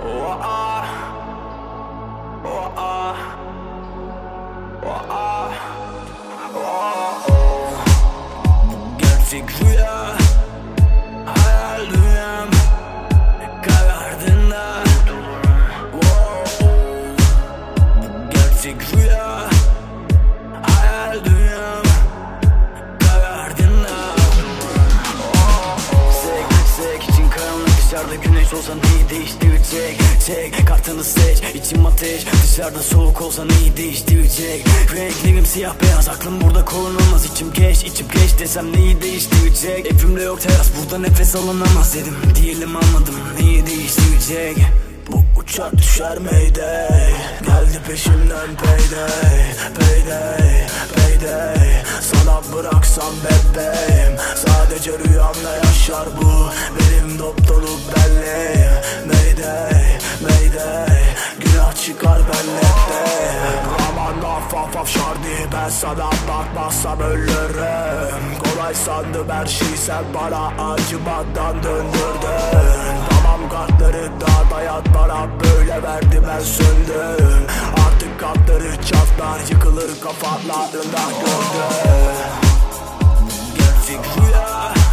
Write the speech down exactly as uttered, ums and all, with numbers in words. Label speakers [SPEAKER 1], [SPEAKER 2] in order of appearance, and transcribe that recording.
[SPEAKER 1] Oh ah, oh ah, oh ah, oh oh. Bu gerçek rüya, hayal dünyam karardığında. Oh oh. Bu gerçek rüya, hayal dünyam karardığında. Oh oh. Sek sek için karanlık, dışarıda güneş olsan iyi değiştirecek. Çek kartını seç, içim ateş, dışarıda soğuk olsan iyi değiştirecek. Renklerim siyah beyaz, aklım burada korunamaz. İçim geç, içim geç desem neyi değiştirecek? Evimde yok teras, burada nefes alınamaz dedim. Diyelim anladım, neyi değiştirecek? Bu uçak düşer mayday, geldi peşimden payday, payday, payday. Sana bıraksam bebeğim, sadece rüyamda yaşar bu. Benim dop dolu belleğim, mayday, mayday. Günah çıkar bellekte. Aman af af af şardi, ben sana bakmazsam ölürüm. Kolay sandım her şeyi, sen bana acımadan döndürdün. Tamam kartları dağda yat, bana böyle verdi ben söndüm. Artık katları çatlar, yıkılır kafalarında gördüm. Gerçek rüya,